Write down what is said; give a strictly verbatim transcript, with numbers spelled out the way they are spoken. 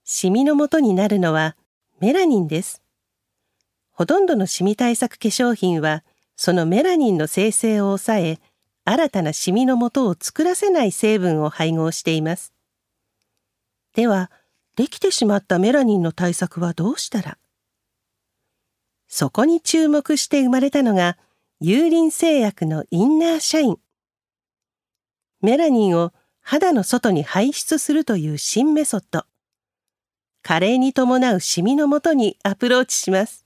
シミの元になるのはメラニンです。ほとんどのシミ対策化粧品は、そのメラニンの生成を抑え、新たなシミの元を作らせない成分を配合しています。では、できてしまったメラニンの対策はどうしたら？そこに注目して生まれたのが、有林製薬のインナーシャイン。メラニンを肌の外に排出するという新メソッド。加齢に伴うシミの元にアプローチします。